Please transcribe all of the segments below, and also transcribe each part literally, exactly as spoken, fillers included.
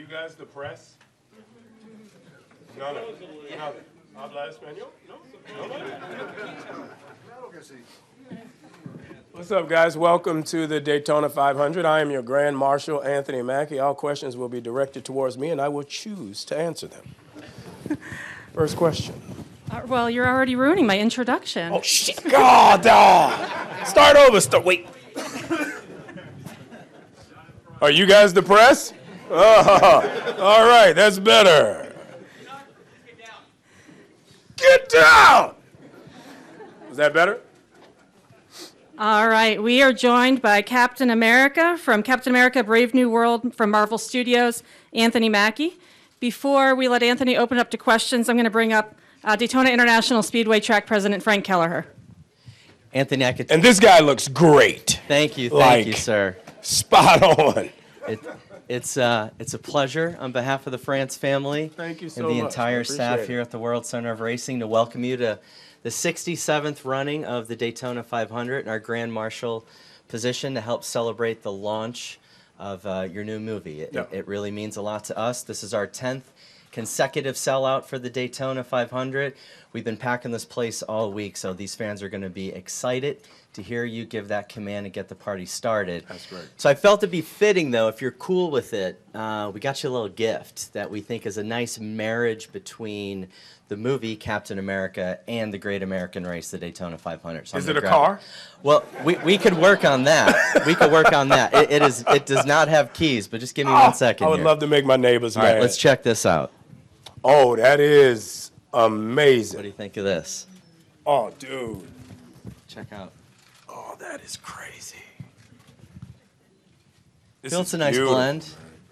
you guys the press? No, no, no. Habla español? No, no, no. What's up, guys? Welcome to the Daytona five hundred. I am your Grand Marshal, Anthony Mackie. All questions will be directed towards me, and I will choose to answer them. First question. Uh, well, you're already ruining my introduction. Oh, shit. God, dog. Start over. Start. Wait. Are you guys the press? Oh, all right, that's better. Get down! Is that better? All right, we are joined by Captain America from Captain America Brave New World from Marvel Studios, Anthony Mackie. Before we let Anthony open up to questions, I'm going to bring up uh, Daytona International Speedway Track President Frank Kelleher. Anthony, I could... And this guy looks great. Thank you, thank like, you, sir. Spot on. It, it's, uh, it's a pleasure on behalf of the France family Thank you so and the much. entire staff it. here at the World Center of Racing to welcome you to the sixty-seventh running of the Daytona five hundred in our Grand Marshal position to help celebrate the launch of uh, your new movie. It, Yep. it, it really means a lot to us. This is our tenth consecutive sellout for the Daytona five hundred. We've been packing this place all week, so these fans are going to be excited to hear you give that command and get the party started. That's great. So I felt it'd be fitting, though, if you're cool with it, uh, we got you a little gift that we think is a nice marriage between the movie Captain America and the Great American Race, the Daytona five hundred. So Is I'm it a gonna grab car? Well, we, we could work on that. We could work on that. It, it is. It does not have keys, but just give me Oh, one second I would here. love to make my neighbors All mad. right, let's check this out. Oh, that is What do amazing. you think of this? Oh, dude. Check out. Oh, that is crazy. This Feel is it's a nice beautiful. blend.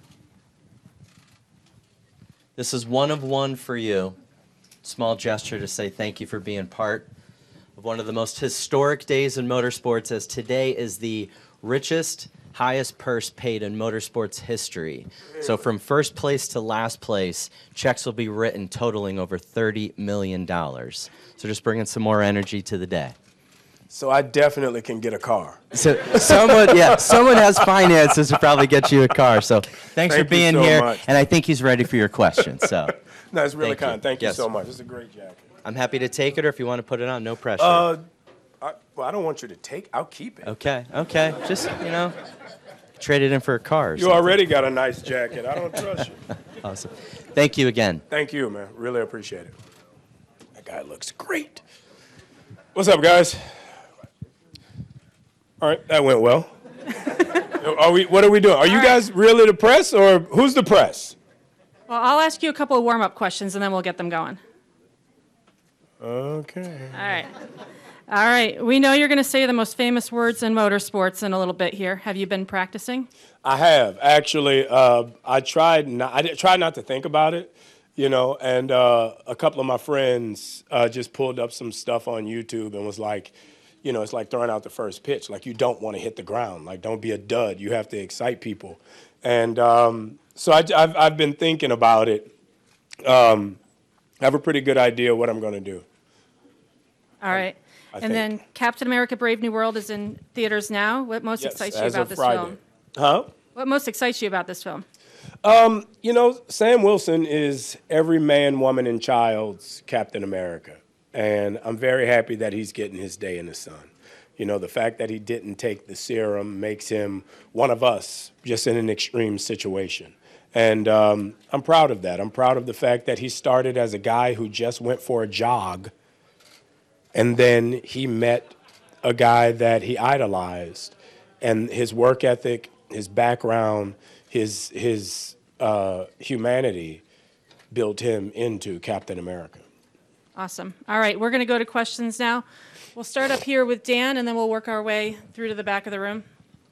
This is one of one for you. Small gesture to say thank you for being part of one of the most historic days in motorsports, as today is the richest, highest purse paid in motorsports history. So from first place to last place, checks will be written totaling over thirty million dollars. So just bringing some more energy to the day. So I definitely can get a car. So someone, yeah, someone has finances to probably get you a car. So thanks Thank for you being so here, much. and I think he's ready for your question. So No, it's really Thank you. kind. Thank you Yes. so much. It's a great jacket. I'm happy to take it, or if you want to put it on, no pressure. Uh, I, well, I don't want you to take. I'll keep it. okay, okay, just you know, trade it in for a car. Or You something. already got a nice jacket. I don't trust you. Awesome. Thank you again. Thank you, man. Really appreciate it. That guy looks great. What's up, guys? All right, that went well. Are we? What are we doing? Are you right. guys really the press, or who's the press? Well, I'll ask you a couple of warm-up questions, and then we'll get them going. Okay. All right. All right. We know you're going to say the most famous words in motorsports in a little bit here. Have you been practicing? I have actually. Uh, I tried. Not, I did, tried not to think about it, you know. And uh, a couple of my friends uh, just pulled up some stuff on YouTube and was like, you know, it's like throwing out the first pitch. Like you don't want to hit the ground. Like don't be a dud. You have to excite people. And um, so I, I've I've been thinking about it. Um, I have a pretty good idea what I'm going to do. All right. I and then Captain America Brave New World is in theaters now. What most Yes, excites you as about of this Friday. film? Huh? What most excites you about this film? You know, Sam Wilson is every man, woman, and child's Captain America. And I'm very happy that he's getting his day in the sun. You know, the fact that he didn't take the serum makes him one of us, just in an extreme situation. And um, I'm proud of that. I'm proud of the fact that he started as a guy who just went for a jog, and then he met a guy that he idolized. And his work ethic, his background, his, his uh, humanity built him into Captain America. Awesome. All right. We're going to go to questions now. We'll start up here with Dan, and then we'll work our way through to the back of the room.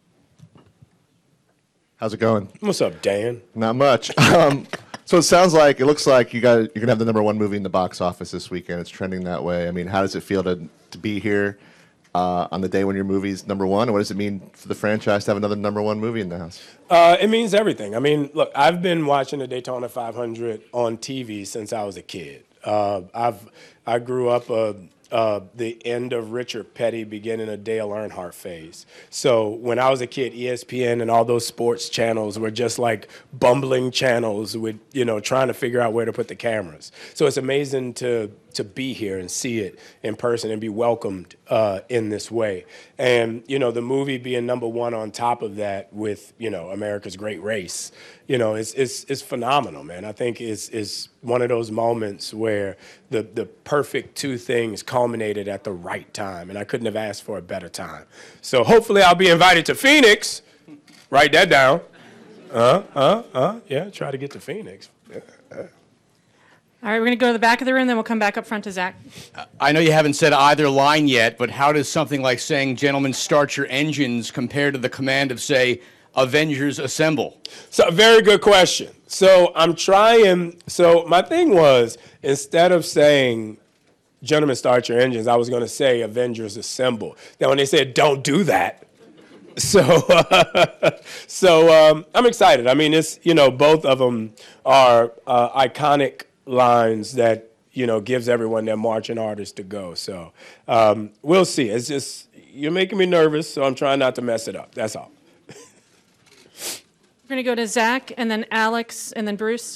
How's it going? What's up, Dan? Not much. Um, so it sounds like, it looks like you got, you're going to have the number one movie in the box office this weekend. It's trending that way. I mean, how does it feel to, to be here uh, on the day when your movie's number one? And what does it mean for the franchise to have another number one movie in the house? Uh, it means everything. I mean, look, I've been watching the Daytona five hundred on T V since I was a kid. Uh, I've I grew up a uh, the end of Richard Petty, beginning of Dale Earnhardt phase. So when I was a kid, E S P N and all those sports channels were just like bumbling channels with, you know, trying to figure out where to put the cameras. So it's amazing to to be here and see it in person and be welcomed uh, in this way. And, you know, the movie being number one on top of that with, you know, America's Great Race, you know, it's it's, it's phenomenal, man. I think it's, it's one of those moments where the, the perfect two things culminated at the right time, and I couldn't have asked for a better time. So hopefully I'll be invited to Phoenix. Write that down. Uh, uh, uh, yeah, try to get to Phoenix. Yeah. All right, we're going to go to the back of the room, then we'll come back up front to Zach. I know you haven't said either line yet, but how does something like saying, gentlemen, start your engines, compare to the command of, say, Avengers Assemble? So, a very good question. So, I'm trying. So, my thing was, instead of saying, gentlemen, start your engines, I was going to say, Avengers Assemble. Then, when they said, don't do that. So, uh, so um, I'm excited. I mean, it's, you know, both of them are uh, iconic lines that, you know, gives everyone their marching orders to go. So um, we'll see. It's just, you're making me nervous, so I'm trying not to mess it up. That's all. We're going to go to Zach, and then Alex, and then Bruce.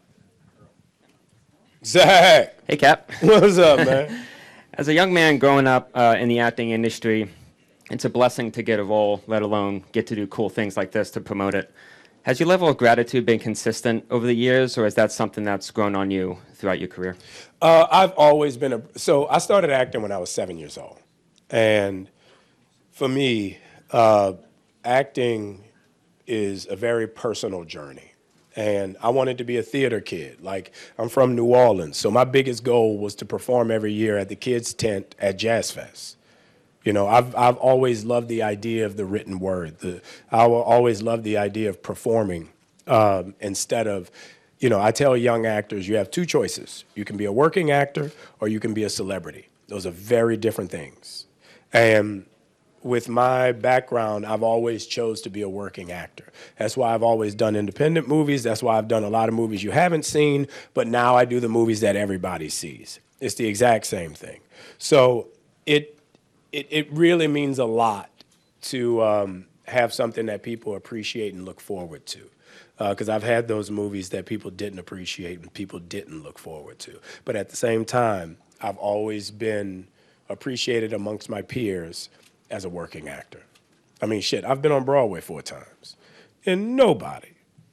Zach. Hey, Cap. What's up, man? As a young man growing up uh, in the acting industry, it's a blessing to get a role, let alone get to do cool things like this to promote it. Has your level of gratitude been consistent over the years, or is that something that's grown on you throughout your career? Uh, I've always been a, so I started acting when I was seven years old. And for me, uh, acting is a very personal journey. And I wanted to be a theater kid. Like, I'm from New Orleans, so my biggest goal was to perform every year at the kids' tent at Jazz Fest. You know, I've I've always loved the idea of the written word. The, I will always love the idea of performing um, instead of, you know, I tell young actors, you have two choices. You can be a working actor or you can be a celebrity. Those are very different things. And with my background, I've always chose to be a working actor. That's why I've always done independent movies. That's why I've done a lot of movies you haven't seen, but now I do the movies that everybody sees. It's the exact same thing. So it It, it really means a lot to um, have something that people appreciate and look forward to. Because uh, I've had those movies that people didn't appreciate and people didn't look forward to. But at the same time, I've always been appreciated amongst my peers as a working actor. I mean, shit, I've been on Broadway four times. And nobody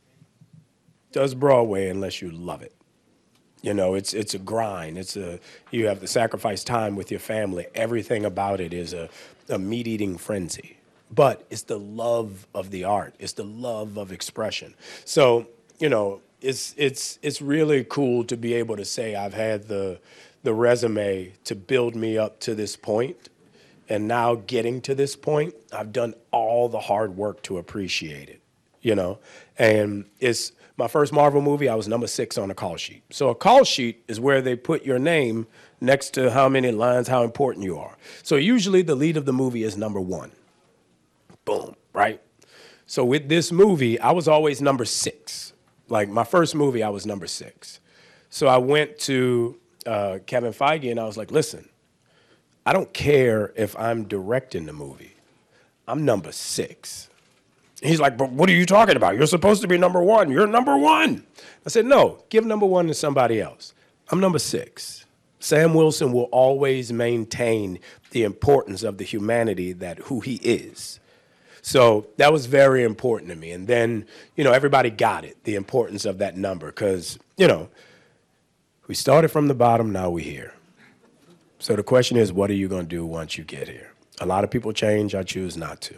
does Broadway unless you love it. You know, it's it's a grind. It's a you have to sacrifice time with your family. Everything about it is a, a meat-eating frenzy. But it's the love of the art. It's the love of expression. So, you know, it's it's it's really cool to be able to say I've had the the resume to build me up to this point. And now getting to this point, I've done all the hard work to appreciate it, you know. And it's my first Marvel movie, I was number six on a call sheet. So a call sheet is where they put your name next to how many lines, how important you are. So usually the lead of the movie is number one. Boom, right? So with this movie, I was always number six. Like my first movie, I was number six. So I went to uh, Kevin Feige and I was like, listen, I don't care if I'm directing the movie. I'm number six. He's like, but what are you talking about? You're supposed to be number one. You're number one. I said, no, give number one to somebody else. I'm number six. Sam Wilson will always maintain the importance of the humanity that who he is. So that was very important to me. And then, you know, everybody got it, the importance of that number, because, you know, we started from the bottom, now we're here. So the question is, what are you going to do once you get here? A lot of people change. I choose not to.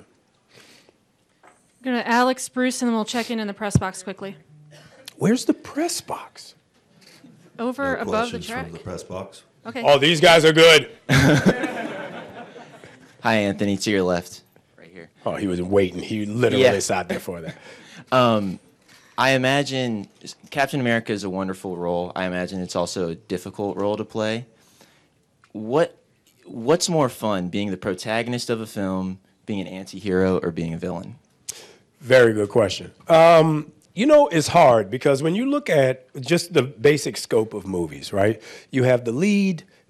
Go to Alex, Bruce, and then we'll check in in the press box quickly. Where's the press box? Over No above the questions track. from the press box. Okay. Oh, these guys are good. Hi, Anthony, to your left, right here. Oh, he was waiting. He literally Yeah. sat there for that. Um, I imagine Captain America is a wonderful role. I imagine it's also a difficult role to play. What What's more fun, being the protagonist of a film, being an anti-hero, or being a villain? Very good question. Um, you know, it's hard because when you look at just the basic scope of movies, right? You have the lead,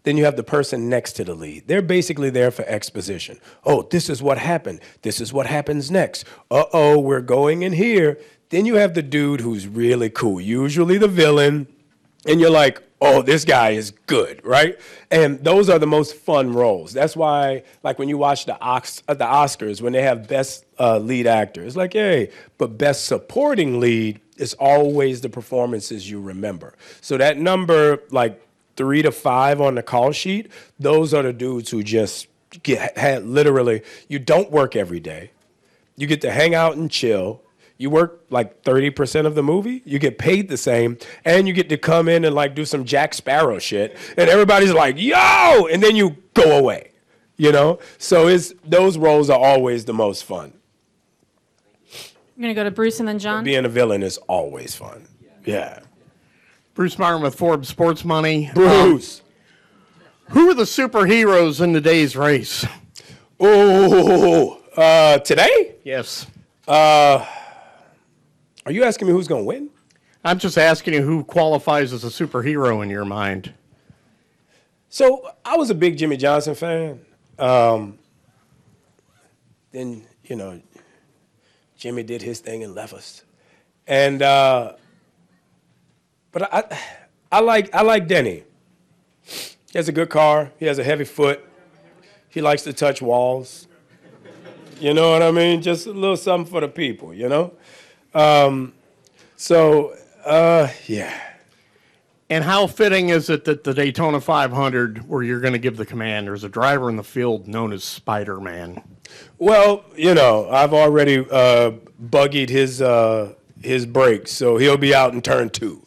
Then you have the person next to the lead. They're basically there for exposition. Oh, this is what happened. This is what happens next. Uh-oh, we're going in here. Then you have the dude who's really cool, usually the villain, and you're like, oh, this guy is good, right? And those are the most fun roles. That's why, like when you watch the, Ox- uh, the Oscars, when they have best uh, lead actor, it's like, hey, but best supporting lead is always the performances you remember. So that number, like three to five on the call sheet, those are the dudes who just get had literally, you don't work every day. You get to hang out and chill. You work like thirty percent of the movie, you get paid the same, and you get to come in and like do some Jack Sparrow shit, and everybody's like, yo, and then you go away, you know? So it's, those roles are always the most fun. I'm going to go to Bruce and then John. Being a villain is always fun. Yeah. Bruce Myron with Forbes Sports Money. Bruce. Um, who are the superheroes in today's race? Oh, uh, today? Yes. Uh, are you asking me who's going to win? I'm just asking you who qualifies as a superhero in your mind. So I was a big Jimmy Johnson fan. Um, then, you know, Jimmy did his thing and left us. And, uh, but I, I like, I like Denny. He has a good car. He has a heavy foot. He likes to touch walls. You know what I mean? Just a little something for the people, you know? Um, so, uh, yeah. And how fitting is it that the Daytona five hundred, where you're going to give the command, there's a driver in the field known as Spider-Man? Well, you know, I've already uh, buggied his uh, his brakes, so he'll be out in turn two.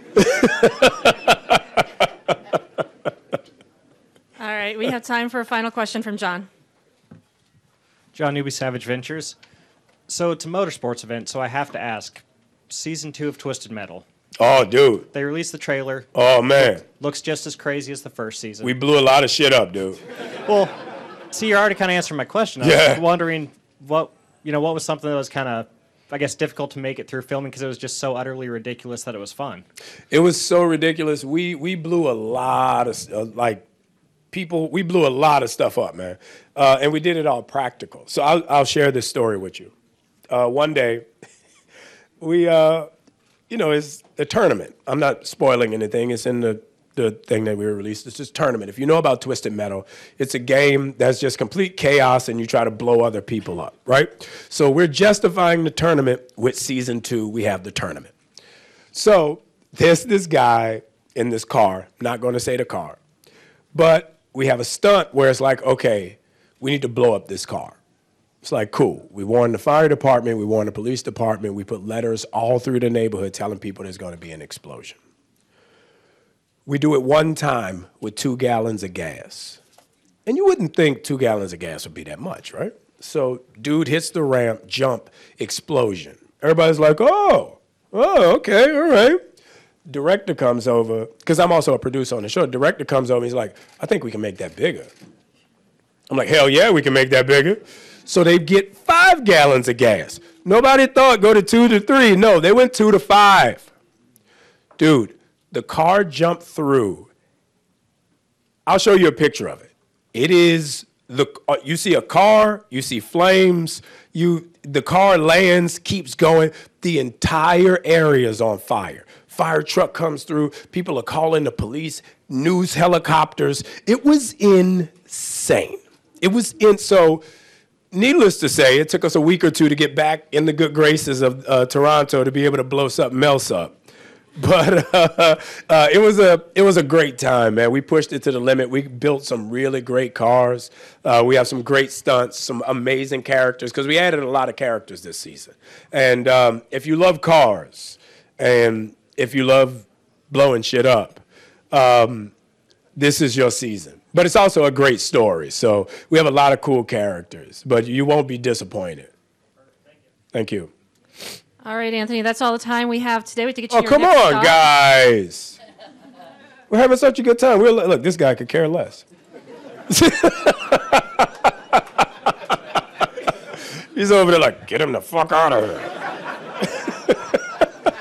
All right, we have time for a final question from John. John Newby, Savage Ventures. So it's a motorsports event, so I have to ask. Season two of Twisted Metal. Oh, dude. They released the trailer. Oh, man. Looks just as crazy as the first season. We blew a lot of shit up, dude. Well, see, you're already kind of answering my question. I Yeah. was wondering what, you know, what was something that was kind of, I guess, difficult to make it through filming because it was just so utterly ridiculous that it was fun. It was so ridiculous. We we blew a lot of, uh, like, people, we blew a lot of stuff up, man. Uh, and we did it all practical. So I'll, I'll share this story with you. Uh, one day, we, uh, you know, it's a tournament. I'm not spoiling anything. It's in the, the thing that we released. It's just tournament. If you know about Twisted Metal, it's a game that's just complete chaos and you try to blow other people up, right? So we're justifying the tournament with season two. We have the tournament. So there's this guy in this car. Not going to say the car. But we have a stunt where it's like, okay, we need to blow up this car. It's like, cool. We warned the fire department. We warned the police department. We put letters all through the neighborhood telling people there's going to be an explosion. We do it one time with two gallons of gas. And you wouldn't think two gallons of gas would be that much, right? So dude hits the ramp, jump, explosion. Everybody's like, oh, oh, okay, all right. Director comes over, because I'm also a producer on the show. Director comes over, he's like, I think we can make that bigger. I'm like, hell yeah, we can make that bigger. So they get five gallons of gas. Nobody thought go to two to three. No, they went two to five. Dude, the car jumped through. I'll show you a picture of it. It is, the uh, you see a car, you see flames, you the car lands, keeps going. The entire area is on fire. Fire truck comes through. People are calling the police, news helicopters. It was insane. It was in, so needless to say, it took us a week or two to get back in the good graces of uh, Toronto to be able to blow something else up. But uh, uh, it was a it was a great time, man. We pushed it to the limit. We built some really great cars. Uh, we have some great stunts, some amazing characters, because we added a lot of characters this season. And um, if you love cars and if you love blowing shit up, um, this is your season. But it's also a great story. So we have a lot of cool characters, but you won't be disappointed. Thank you. All right, Anthony, that's all the time we have today. We have to get you Oh, your come next on, stop. guys. We're having such a good time. We're, look, this guy could care less. He's over there like, get him the fuck out of here.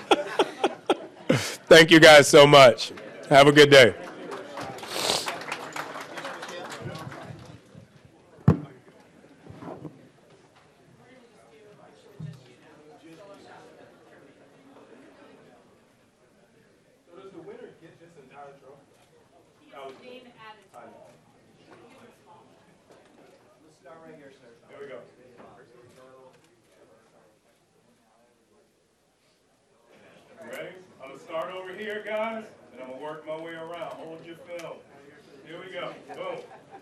Thank you guys so much. Have a good day. here, guys, and I'm gonna work my way around. Hold your fill. Here we go. Boom.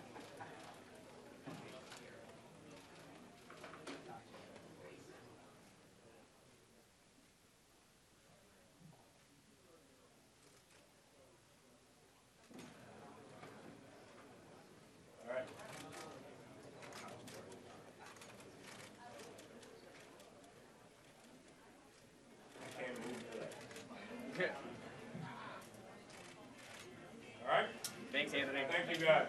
All right. I can't move today. All right? Thanks, Anthony. Thank you, guys.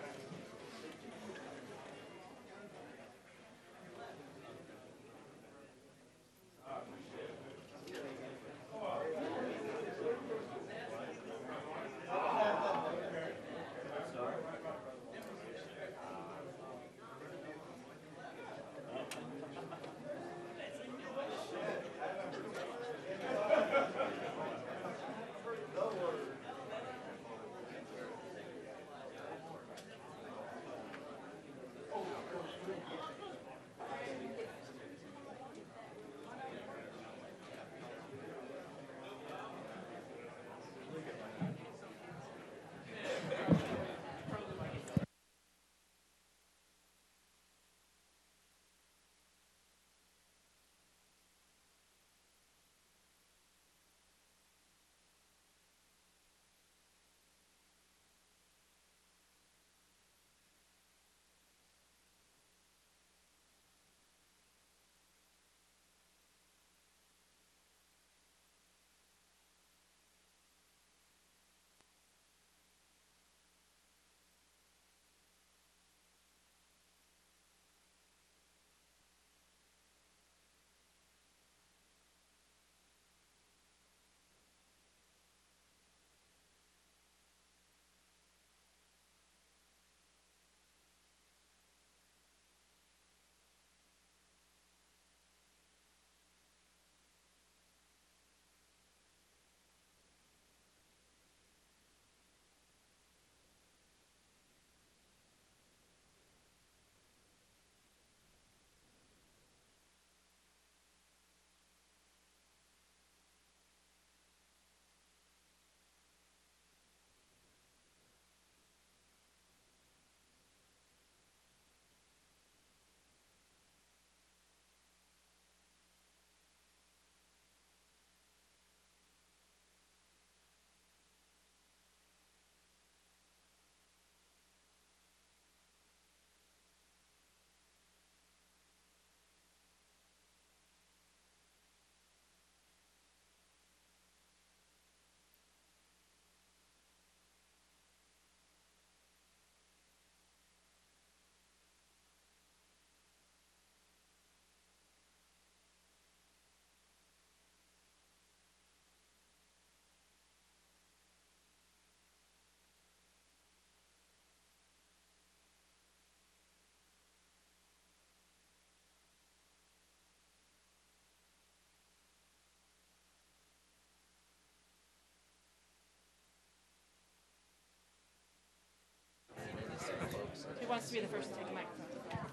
Who wants to be the first to take a microphone?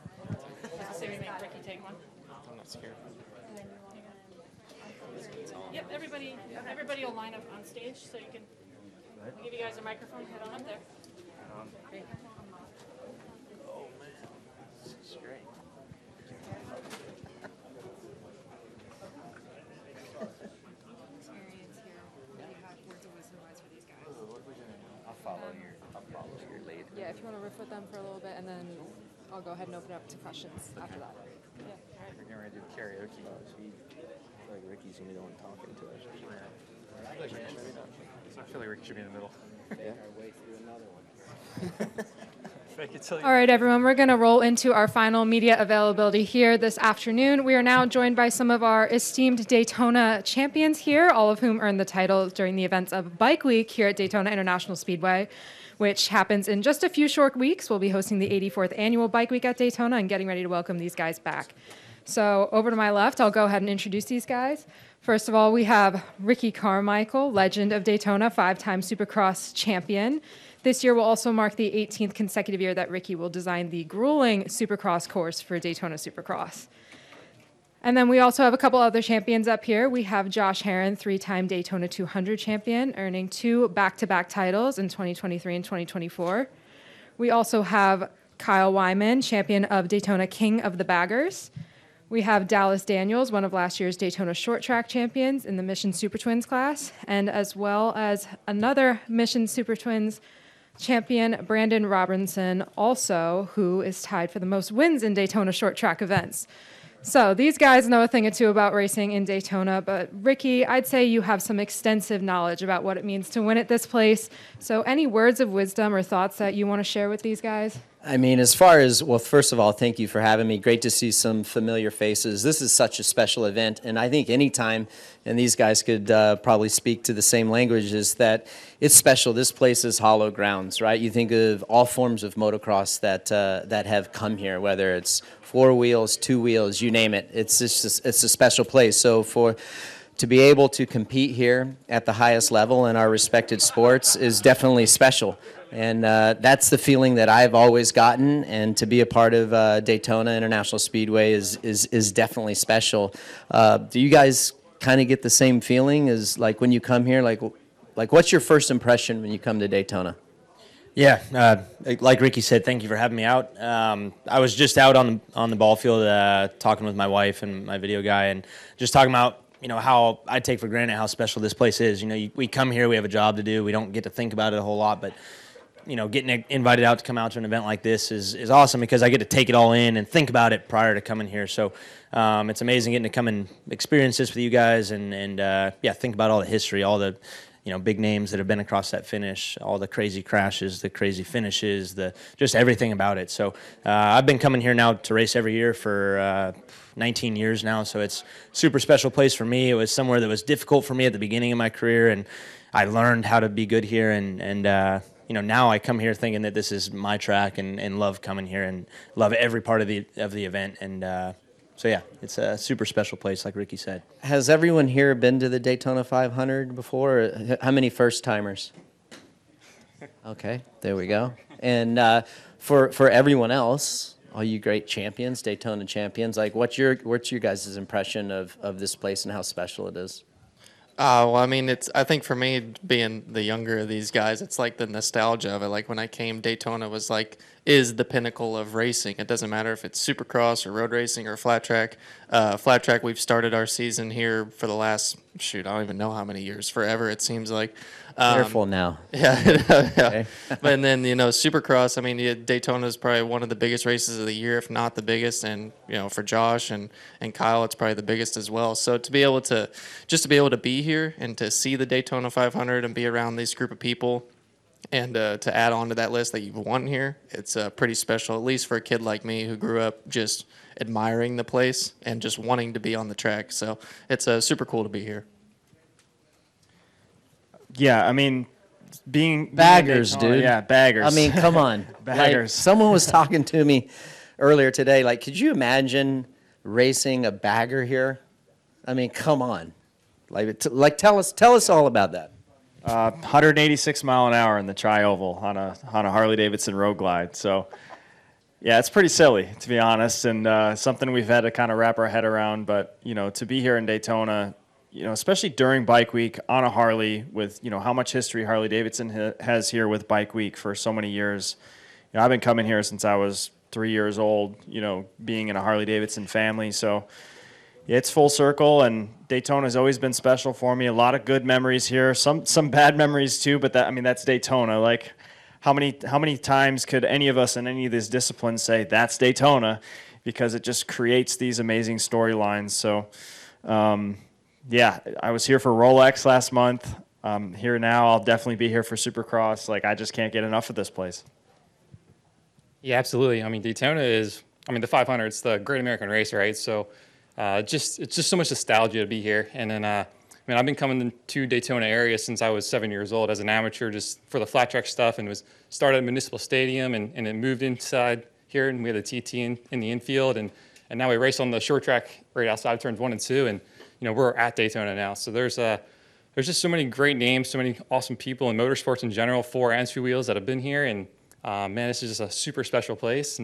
Let's say we make Ricky take one. I'm not scared. Yep, everybody, everybody will line up on stage so you can, I'll give you guys a microphone, head on up there. Oh, man. This is great. Experience here. You have words of wisdom wise for these guys. I'll follow your, I'll follow your lead. Yeah, if you want to riff with them for a little bit, and then I'll go ahead and open up to questions after that. Yeah. We're getting ready to do karaoke. I feel like Ricky's gonna be the one talking to us. I feel like Ricky should be, I feel like Ricky should be in the middle. Fake it till you All right, everyone, we're going to roll into our final media availability here this afternoon. We are now joined by some of our esteemed Daytona champions here, all of whom earned the title during the events of Bike Week here at Daytona International Speedway, which happens in just a few short weeks. We'll be hosting the eighty-fourth annual Bike Week at Daytona and getting ready to welcome these guys back. So over to my left, I'll go ahead and introduce these guys. First of all, we have Ricky Carmichael, legend of Daytona, five-time Supercross champion. This year will also mark the eighteenth consecutive year that Ricky will design the grueling Supercross course for Daytona Supercross. And then we also have a couple other champions up here. We have Josh Herron, three-time Daytona two hundred champion, earning two back-to-back titles in twenty twenty-three and twenty twenty-four. We also have Kyle Wyman, champion of Daytona King of the Baggers. We have Dallas Daniels, one of last year's Daytona short track champions in the Mission Super Twins class, and as well as another Mission Super Twins champion, Brandon Robinson, also, who is tied for the most wins in Daytona short track events. So these guys know a thing or two about racing in Daytona, but Ricky, I'd say you have some extensive knowledge about what it means to win at this place. So any words of wisdom or thoughts that you want to share with these guys? I mean, as far as, well, first of all, thank you for having me. Great to see some familiar faces. This is such a special event, and I think anytime, and these guys could uh, probably speak to the same language, is that it's special. This place is hollow grounds, right? You think of all forms of motocross that uh, that have come here, whether it's four wheels, two wheels, you name it. It's just it's a special place. So for to be able to compete here at the highest level in our respected sports is definitely special. And uh, that's the feeling that I've always gotten, and to be a part of uh, Daytona International Speedway is is is definitely special. Uh, do you guys kind of get the same feeling as like when you come here? Like, like what's your first impression when you come to Daytona? Yeah, uh, like Ricky said, thank you for having me out. Um, I was just out on the on the ball field uh, talking with my wife and my video guy, and just talking about you know how I take for granted how special this place is. You know, you, we come here, we have a job to do, we don't get to think about it a whole lot, but you know, getting invited out to come out to an event like this is, is awesome because I get to take it all in and think about it prior to coming here. So um, it's amazing getting to come and experience this with you guys and, and uh, yeah, think about all the history, all the, you know, big names that have been across that finish, all the crazy crashes, the crazy finishes, the just everything about it. So uh, I've been coming here now to race every year for uh, nineteen years now, so it's a super special place for me. It was somewhere that was difficult for me at the beginning of my career, and I learned how to be good here, and, and uh, you know, now I come here thinking that this is my track and, and love coming here and love every part of the of the event. And uh, so, yeah, it's a super special place, like Ricky said. Has everyone here been to the Daytona five hundred before? How many first-timers? Okay, there we go. And uh, for for everyone else, all you great champions, Daytona champions, like what's your what's your guys' impression of, of this place and how special it is? Uh, well, I mean, it's. I think for me, being the younger of these guys, it's like the nostalgia of it. Like when I came, Daytona was like is the pinnacle of racing. It doesn't matter if it's Supercross or road racing or flat track. Uh, flat track, we've started our season here for the last shoot. I don't even know how many years. Forever, it seems like. Um, Careful now. Yeah, yeah. Okay. And then you know, Supercross. I mean, yeah, Daytona is probably one of the biggest races of the year, if not the biggest. And you know, for Josh and and Kyle, it's probably the biggest as well. So to be able to, just to be able to be here and to see the Daytona five hundred and be around this group of people, and uh, to add on to that list that you've won here, it's uh, pretty special. At least for a kid like me who grew up just admiring the place and just wanting to be on the track. So it's uh, super cool to be here. Yeah, I mean, being, being Baggers, Daytona, dude. Yeah, baggers. I mean, come on. Baggers. Like, someone was talking to me earlier today. Like, could you imagine racing a bagger here? I mean, come on. Like, t- like tell us, tell us all about that. Uh, one hundred eighty-six mile an hour in the tri-oval on a on a Harley Davidson Road Glide. So, yeah, it's pretty silly to be honest, and uh, something we've had to kind of wrap our head around. But you know, to be here in Daytona, you know, especially during Bike Week on a Harley, with you know how much history Harley Davidson ha- has here with Bike Week for so many years. You know, I've been coming here since I was three years old. You know, being in a Harley Davidson family, so. Yeah, it's full circle, and Daytona has always been special for me. A lot of good memories here, some some bad memories too. But that I mean, that's Daytona. Like, how many how many times could any of us in any of these disciplines say that's Daytona? Because it just creates these amazing storylines. So, um, yeah, I was here for Rolex last month. Um, here now, I'll definitely be here for Supercross. Like, I just can't get enough of this place. Yeah, absolutely. I mean, Daytona is. I mean, the five hundred. It's the Great American Race, right? So. Uh, just it's just so much nostalgia to be here, and then uh, I mean I've been coming to Daytona area since I was seven years old as an amateur, just for the flat track stuff, and was started at Municipal Stadium, and, and it moved inside here, and we had the T T in, in the infield, and and now we race on the short track right outside of turns one and two, and you know we're at Daytona now, so there's uh there's just so many great names, so many awesome people in motorsports in general, four and two wheels that have been here, and uh, man, this is just a super special place, and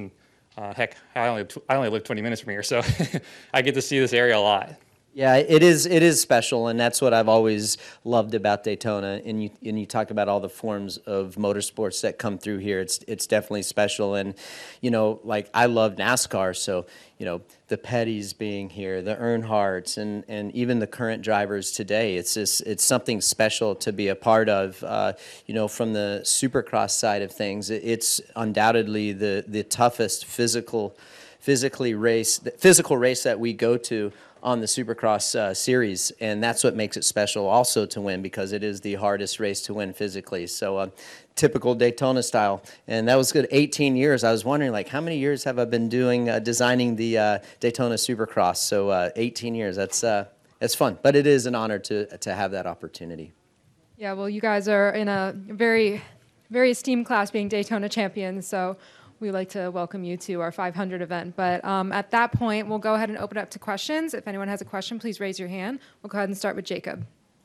Uh, heck, I only I only live twenty minutes from here, so I get to see this area a lot. Yeah, it is. It is special, and that's what I've always loved about Daytona. And you and you talk about all the forms of motorsports that come through here. It's it's definitely special, and you know, like I love NASCAR, so you know the Pettys being here, the Earnhardts, and and even the current drivers today. It's just it's something special to be a part of. Uh, you know, from the Supercross side of things, it's undoubtedly the the toughest physical, physically race, the physical race that we go to on the Supercross uh, series, and that's what makes it special also to win, because it is the hardest race to win physically. So uh, typical Daytona style, and that was good. eighteen years. I was wondering, like, how many years have I been doing uh, designing the uh, Daytona Supercross? So uh, eighteen years. That's uh, it's fun, but it is an honor to to have that opportunity. Yeah, well, you guys are in a very, very esteemed class, being Daytona champions. So we'd like to welcome you to our five hundred event. But um, at that point, we'll go ahead and open up to questions. If anyone has a question, please raise your hand. We'll go ahead and start with Jacob.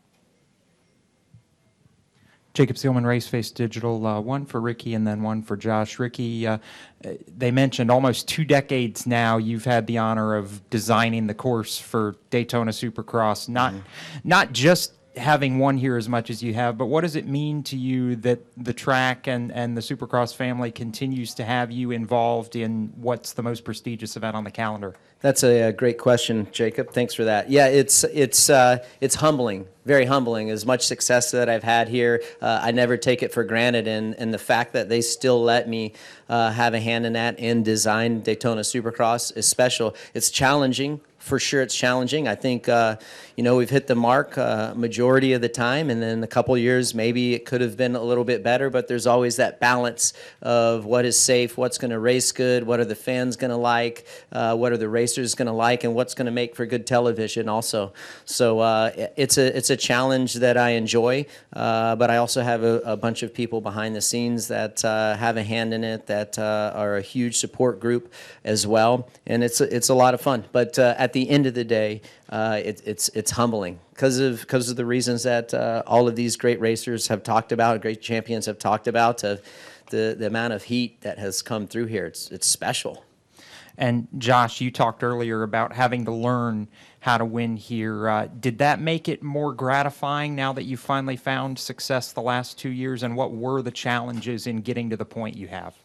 Jacob Seelman, Raceface Digital, uh, one for Ricky and then one for Josh. Ricky, uh, they mentioned almost two decades now you've had the honor of designing the course for Daytona Supercross, not, mm-hmm. not just having won here as much as you have, but what does it mean to you that the track and, and the Supercross family continues to have you involved in what's the most prestigious event on the calendar? That's a, a great question, Jacob. Thanks for that. Yeah, it's it's uh, it's humbling, very humbling. As much success that I've had here, uh, I never take it for granted, and and the fact that they still let me uh, have a hand in that and design Daytona Supercross is special. It's challenging. For sure, it's challenging. I think, uh, you know, we've hit the mark uh, majority of the time, and then a couple years, maybe it could have been a little bit better, but there's always that balance of what is safe, what's going to race good, what are the fans going to like, uh, what are the racers going to like, and what's going to make for good television also. So uh, it's a it's a challenge that I enjoy, uh, but I also have a, a bunch of people behind the scenes that uh, have a hand in it, that uh, are a huge support group as well, and it's a, it's a lot of fun. But uh, at the end of the day, uh, it, it's it's humbling because of because of the reasons that uh, all of these great racers have talked about, great champions have talked about, of the the amount of heat that has come through here. It's it's special. And Josh, you talked earlier about having to learn how to win here. Uh, did that make it more gratifying now that you finally found success the last two years? And what were the challenges in getting to the point you have?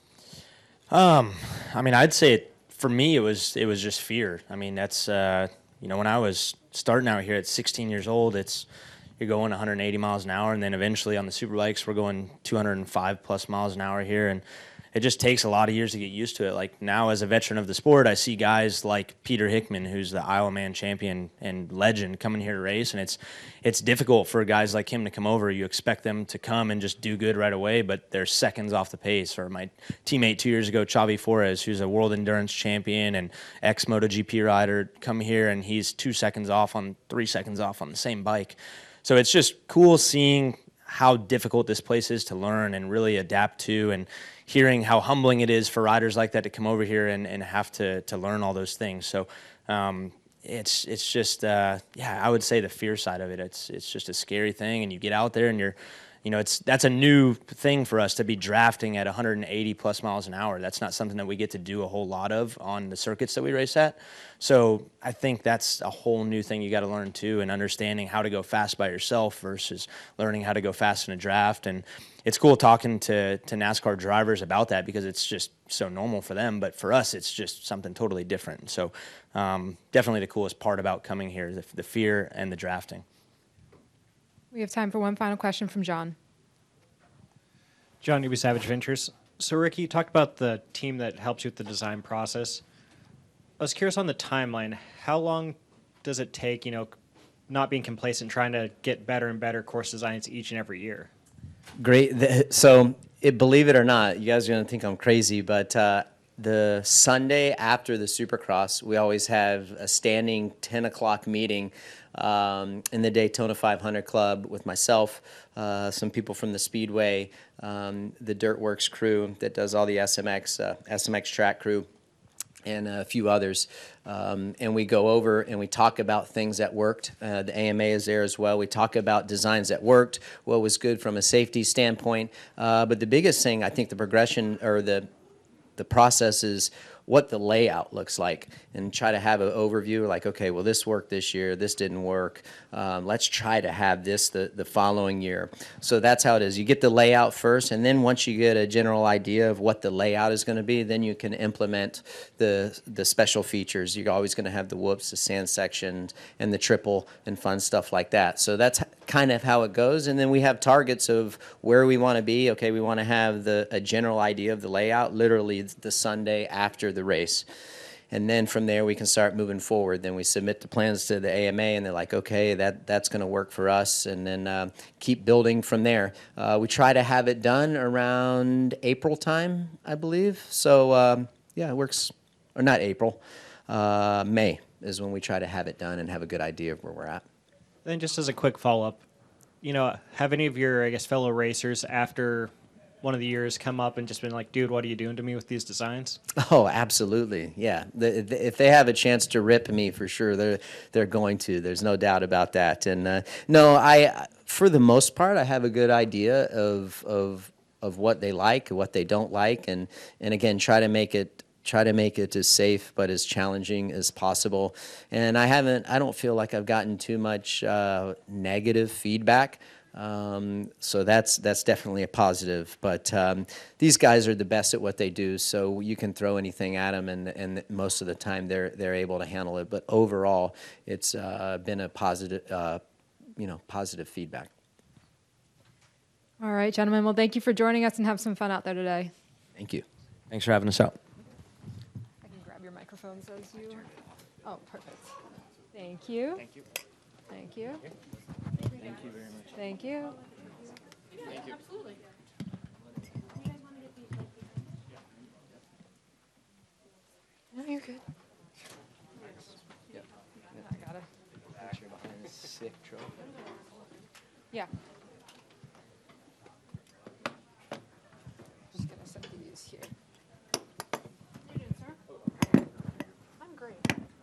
Um, I mean, I'd say it. For me, it was it was just fear. I mean, that's uh, you know, when I was starting out here at sixteen years old, it's you're going one hundred eighty miles an hour, and then eventually on the superbikes we're going two hundred five plus miles an hour here, and it just takes a lot of years to get used to it. Like now, as a veteran of the sport, I see guys like Peter Hickman, who's the Iowa Man champion and legend, coming here to race, and it's it's difficult for guys like him to come over. You expect them to come and just do good right away, but they're seconds off the pace. Or my teammate two years ago, Xavi Flores, who's a world endurance champion and ex-MotoGP rider, come here and he's two seconds off on three seconds off on the same bike. So it's just cool seeing how difficult this place is to learn and really adapt to, and hearing how humbling it is for riders like that to come over here and, and have to to learn all those things. So um, it's it's just uh, yeah, I would say the fear side of it. It's it's just a scary thing, and you get out there and you're, you know, it's that's a new thing for us to be drafting at one hundred eighty plus miles an hour. That's not something that we get to do a whole lot of on the circuits that we race at. So I think that's a whole new thing you got to learn too, and understanding how to go fast by yourself versus learning how to go fast in a draft. And it's cool talking to, to NASCAR drivers about that, because it's just so normal for them. But for us, it's just something totally different. So um, definitely the coolest part about coming here, the, the fear and the drafting. We have time for one final question from John. John Newby, Savage Ventures. So Ricky, you talked about the team that helps you with the design process. I was curious on the timeline. How long does it take, you know, not being complacent, trying to get better and better course designs each and every year? Great. So it, believe it or not, you guys are going to think I'm crazy, but uh, the Sunday after the Supercross, we always have a standing ten o'clock meeting um, in the Daytona five hundred Club with myself, uh, some people from the Speedway, um, the Dirtworks crew that does all the S M X, uh, S M X track crew, and a few others. Um, and we go over and we talk about things that worked. Uh, the A M A is there as well. We talk about designs that worked, what was good from a safety standpoint. Uh, but the biggest thing, I think the progression or the, the process is, what the layout looks like and try to have an overview like, okay, well, this worked this year, this didn't work. Um, let's try to have this the, the following year. So that's how it is. You get the layout first, and then once you get a general idea of what the layout is going to be, then you can implement the, the special features. You're always going to have the whoops, the sand section, and the triple and fun stuff like that. So that's kind of how it goes. And then we have targets of where we want to be. Okay, we want to have the, a general idea of the layout literally the Sunday after the race. And then from there, we can start moving forward. Then we submit the plans to the A M A, and they're like, okay, that, that's going to work for us. And then uh, keep building from there. Uh, we try to have it done around April time, I believe. So, um, yeah, it works. Or not April. Uh, May is when we try to have it done and have a good idea of where we're at. Then just as a quick follow-up, you know, have any of your, I guess, fellow racers after one of the years come up and just been like, dude, what are you doing to me with these designs? Oh, absolutely. Yeah. The, the, if they have a chance to rip me, for sure, they're, they're going to. There's no doubt about that. And uh, no, I, for the most part, I have a good idea of, of, of what they like, what they don't like. And, and again, try to make it try to make it as safe but as challenging as possible. And I haven't, I don't feel like I've gotten too much uh, negative feedback. Um, so that's that's definitely a positive. But um, these guys are the best at what they do, so you can throw anything at them, and and most of the time they're they're able to handle it. But overall, it's uh, been a positive, uh, you know, positive feedback. All right, gentlemen. Well, thank you for joining us, and have some fun out there today. Thank you. Thanks for having us out. I can grab your microphones as you. Oh, perfect. Thank you. Thank you. Thank you. Thank you very much. Thank you. Thank you. Absolutely. No, you're good. Yep. I got it. Picture behind this sick trophy. Yeah. Just gonna set these here. How you doing, sir? I'm great.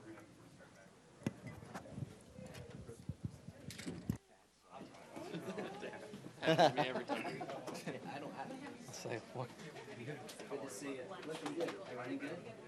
Happens to me every time. I don't have I'll say, what? Good to see you. Looking good. Everything good?